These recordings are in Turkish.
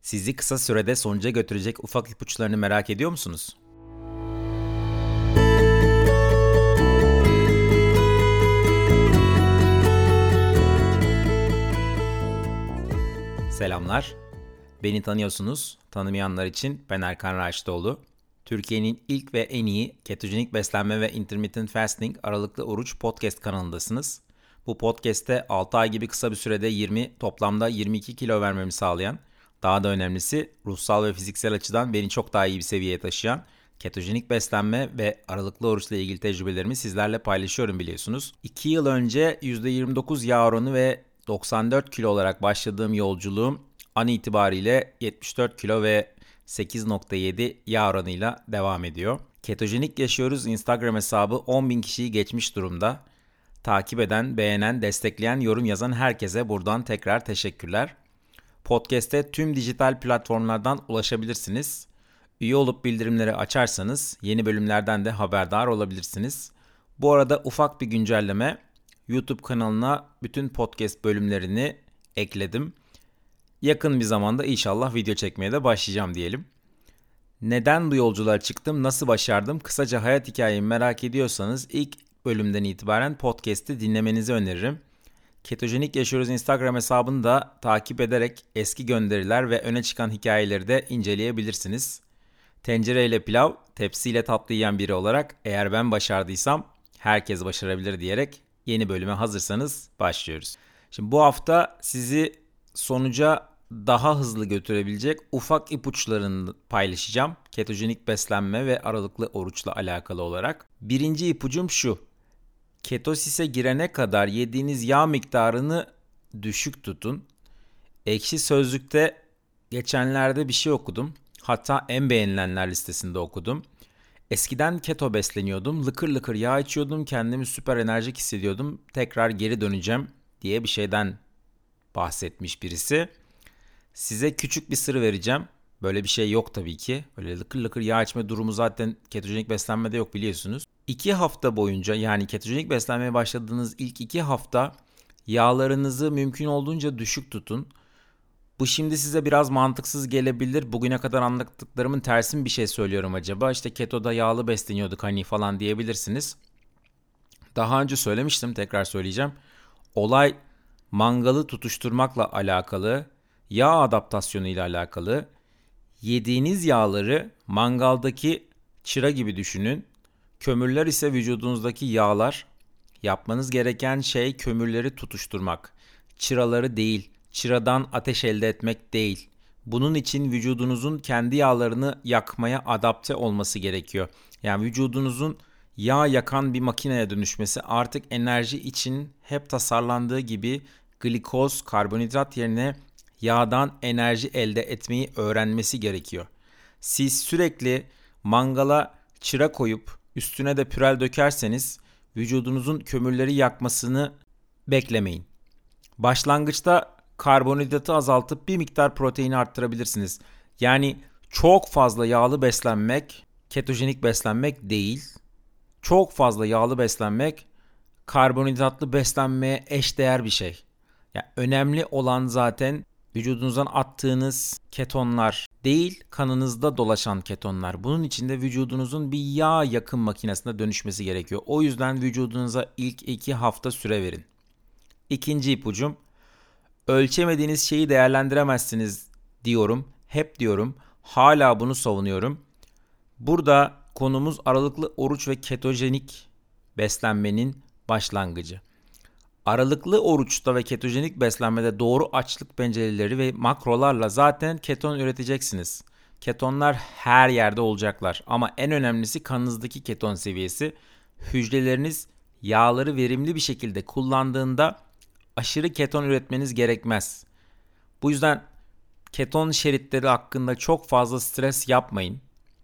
Sizi kısa sürede sonuca götürecek ufak ipuçlarını merak ediyor musunuz? Selamlar. Beni tanıyorsunuz. Tanımayanlar için ben Erkan Raşitoğlu. Türkiye'nin ilk ve en iyi ketojenik beslenme ve intermittent fasting aralıklı oruç podcast kanalındasınız. Bu podcast'te 6 ay gibi kısa bir sürede toplamda 22 kilo vermemi sağlayan, daha da önemlisi ruhsal ve fiziksel açıdan beni çok daha iyi bir seviyeye taşıyan ketojenik beslenme ve aralıklı oruçla ilgili tecrübelerimi sizlerle paylaşıyorum biliyorsunuz. 2 yıl önce %29 yağ oranı ve 94 kilo olarak başladığım yolculuğum an itibariyle 74 kilo ve 8.7 yağ oranıyla devam ediyor. Ketojenik Yaşıyoruz Instagram hesabı 10.000 kişiyi geçmiş durumda. Takip eden, beğenen, destekleyen, yorum yazan herkese buradan tekrar teşekkürler. Podcast'te tüm dijital platformlardan ulaşabilirsiniz. Üye olup bildirimleri açarsanız yeni bölümlerden de haberdar olabilirsiniz. Bu arada ufak bir güncelleme. YouTube kanalına bütün podcast bölümlerini ekledim. Yakın bir zamanda inşallah video çekmeye de başlayacağım diyelim. Neden bu yolculuğa çıktım, nasıl başardım? Kısaca hayat hikayemi merak ediyorsanız ilk bölümden itibaren podcast'i dinlemenizi öneririm. Ketojenik Yaşıyoruz Instagram hesabını da takip ederek eski gönderiler ve öne çıkan hikayeleri de inceleyebilirsiniz. Tencereyle pilav, tepsiyle tatlı yiyen biri olarak eğer ben başardıysam herkes başarabilir diyerek yeni bölüme hazırsanız başlıyoruz. Şimdi bu hafta sizi sonuca daha hızlı götürebilecek ufak ipuçlarını paylaşacağım. Ketojenik beslenme ve aralıklı oruçla alakalı olarak. Birinci ipucum şu. Ketosise girene kadar yediğiniz yağ miktarını düşük tutun. Ekşi Sözlük'te geçenlerde bir şey okudum. Hatta en beğenilenler listesinde okudum. Eskiden keto besleniyordum. Lıkır lıkır yağ içiyordum. Kendimi süper enerjik hissediyordum. Tekrar geri döneceğim diye bir şeyden bahsetmiş birisi. Size küçük bir sır vereceğim. Böyle bir şey yok tabii ki. Öyle lıkır lıkır yağ içme durumu zaten ketojenik beslenmede yok biliyorsunuz. 2 hafta boyunca yani ketojenik beslenmeye başladığınız ilk 2 hafta yağlarınızı mümkün olduğunca düşük tutun. Bu şimdi size biraz mantıksız gelebilir. Bugüne kadar anlattıklarımın tersi mi bir şey söylüyorum acaba? İşte ketoda yağlı besleniyorduk hani falan diyebilirsiniz. Daha önce söylemiştim, tekrar söyleyeceğim. Olay mangalı tutuşturmakla alakalı, yağ adaptasyonu ile alakalı. Yediğiniz yağları mangaldaki çıra gibi düşünün. Kömürler ise vücudunuzdaki yağlar. Yapmanız gereken şey kömürleri tutuşturmak. Çıraları değil, çıradan ateş elde etmek değil. Bunun için vücudunuzun kendi yağlarını yakmaya adapte olması gerekiyor. Yani vücudunuzun yağ yakan bir makineye dönüşmesi, artık enerji için hep tasarlandığı gibi glikoz, karbonhidrat yerine yağdan enerji elde etmeyi öğrenmesi gerekiyor. Siz sürekli mangala çıra koyup üstüne de pürel dökerseniz vücudunuzun kömürleri yakmasını beklemeyin. Başlangıçta karbonhidratı azaltıp bir miktar proteini arttırabilirsiniz. Yani çok fazla yağlı beslenmek ketojenik beslenmek değil. Çok fazla yağlı beslenmek karbonhidratlı beslenmeye eşdeğer bir şey. Yani önemli olan zaten vücudunuzdan attığınız ketonlar değil, kanınızda dolaşan ketonlar. Bunun için de vücudunuzun bir yağ yakım makinesine dönüşmesi gerekiyor. O yüzden vücudunuza ilk 2 hafta süre verin. İkinci ipucum, ölçemediğiniz şeyi değerlendiremezsiniz diyorum. Hep diyorum. Hala bunu savunuyorum. Burada konumuz aralıklı oruç ve ketojenik beslenmenin başlangıcı. Aralıklı oruçta ve ketojenik beslenmede doğru açlık pencereleri ve makrolarla zaten keton üreteceksiniz. Ketonlar her yerde olacaklar ama en önemlisi kanınızdaki keton seviyesi. Hücreleriniz yağları verimli bir şekilde kullandığında aşırı keton üretmeniz gerekmez. Bu yüzden keton şeritleri hakkında çok fazla stres yapmayın.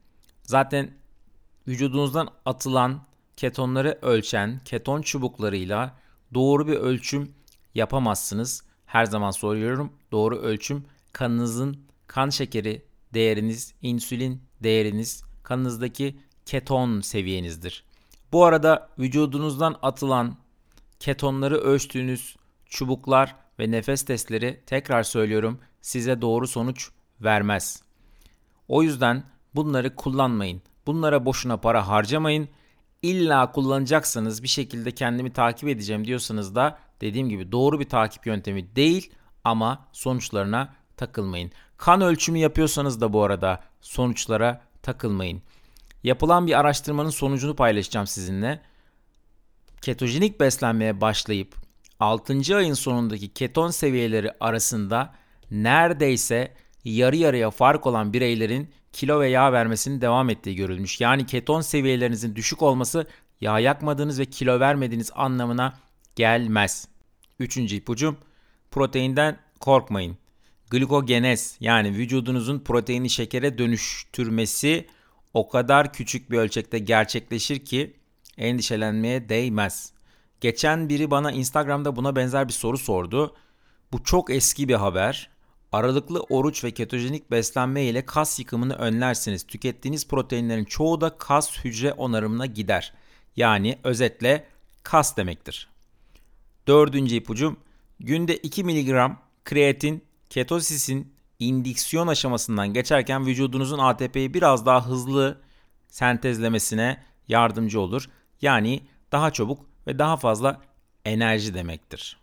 Zaten vücudunuzdan atılan ketonları ölçen keton çubuklarıyla doğru bir ölçüm yapamazsınız. Her zaman soruyorum, doğru ölçüm kanınızın kan şekeri değeriniz, insülin değeriniz, kanınızdaki keton seviyenizdir. Bu arada vücudunuzdan atılan ketonları ölçtüğünüz çubuklar ve nefes testleri, tekrar söylüyorum, size doğru sonuç vermez. O yüzden bunları kullanmayın. Bunlara boşuna para harcamayın. İlla kullanacaksanız, bir şekilde kendimi takip edeceğim diyorsanız da dediğim gibi doğru bir takip yöntemi değil ama sonuçlarına takılmayın. Kan ölçümü yapıyorsanız da bu arada sonuçlara takılmayın. Yapılan bir araştırmanın sonucunu paylaşacağım sizinle. Ketojenik beslenmeye başlayıp 6. ayın sonundaki keton seviyeleri arasında neredeyse yarı yarıya fark olan bireylerin kilo ve yağ vermesinin devam ettiği görülmüş. Yani keton seviyelerinizin düşük olması yağ yakmadığınız ve kilo vermediğiniz anlamına gelmez. 3. ipucum, proteinden korkmayın. Glikogenez, yani vücudunuzun proteini şekere dönüştürmesi o kadar küçük bir ölçekte gerçekleşir ki endişelenmeye değmez. Geçen biri bana Instagram'da buna benzer bir soru sordu. Bu çok eski bir haber. Aralıklı oruç ve ketojenik beslenme ile kas yıkımını önlersiniz. Tükettiğiniz proteinlerin çoğu da kas hücre onarımına gider. Yani özetle kas demektir. 4. ipucum, günde 2 mg kreatin ketosisin indüksiyon aşamasından geçerken vücudunuzun ATP'yi biraz daha hızlı sentezlemesine yardımcı olur. Yani daha çabuk ve daha fazla enerji demektir.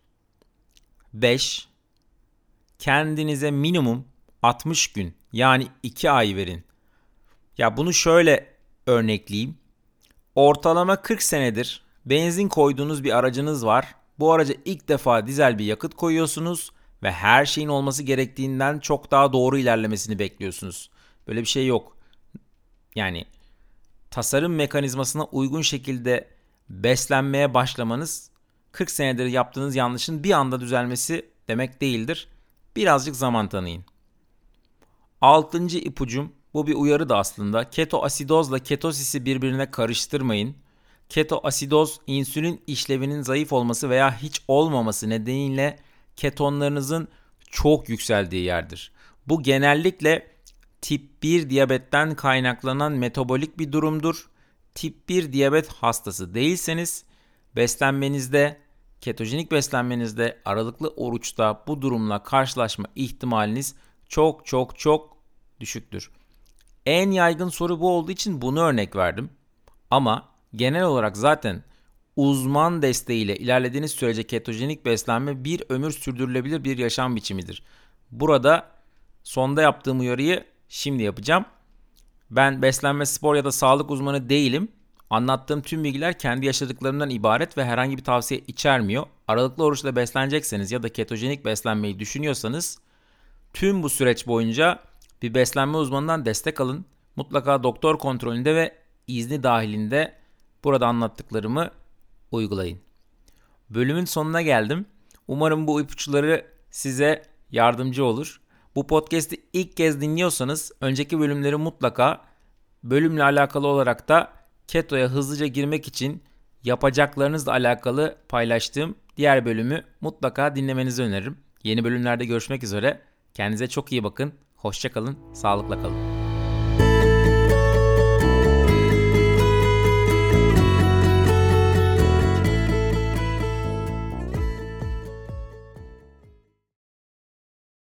5. Kendinize minimum 60 gün, yani 2 ay verin. Ya bunu şöyle örnekleyeyim. Ortalama 40 senedir benzin koyduğunuz bir aracınız var. Bu araca ilk defa dizel bir yakıt koyuyorsunuz ve her şeyin olması gerektiğinden çok daha doğru ilerlemesini bekliyorsunuz. Böyle bir şey yok. Yani tasarım mekanizmasına uygun şekilde beslenmeye başlamanız 40 senedir yaptığınız yanlışın bir anda düzelmesi demek değildir. Birazcık zaman tanıyın. 6. ipucum, bu bir uyarı da aslında. Ketoasidozla ketosisi birbirine karıştırmayın. Ketoasidoz, insülin işlevinin zayıf olması veya hiç olmaması nedeniyle ketonlarınızın çok yükseldiği yerdir. Bu genellikle tip 1 diyabetten kaynaklanan metabolik bir durumdur. Tip 1 diyabet hastası değilseniz beslenmenizde, ketojenik beslenmenizde, aralıklı oruçta bu durumla karşılaşma ihtimaliniz çok çok çok düşüktür. En yaygın soru bu olduğu için bunu örnek verdim. Ama genel olarak zaten uzman desteğiyle ilerlediğiniz sürece ketojenik beslenme bir ömür sürdürülebilir bir yaşam biçimidir. Burada sonda yaptığım uyarıyı şimdi yapacağım. Ben beslenme, spor ya da sağlık uzmanı değilim. Anlattığım tüm bilgiler kendi yaşadıklarımdan ibaret ve herhangi bir tavsiye içermiyor. Aralıklı oruçla beslenecekseniz ya da ketojenik beslenmeyi düşünüyorsanız tüm bu süreç boyunca bir beslenme uzmanından destek alın. Mutlaka doktor kontrolünde ve izni dahilinde burada anlattıklarımı uygulayın. Bölümün sonuna geldim. Umarım bu ipuçları size yardımcı olur. Bu podcast'i ilk kez dinliyorsanız önceki bölümleri mutlaka, bölümle alakalı olarak da ketoya hızlıca girmek için yapacaklarınızla alakalı paylaştığım diğer bölümü mutlaka dinlemenizi öneririm. Yeni bölümlerde görüşmek üzere. Kendinize çok iyi bakın. Hoşça kalın, sağlıkla kalın.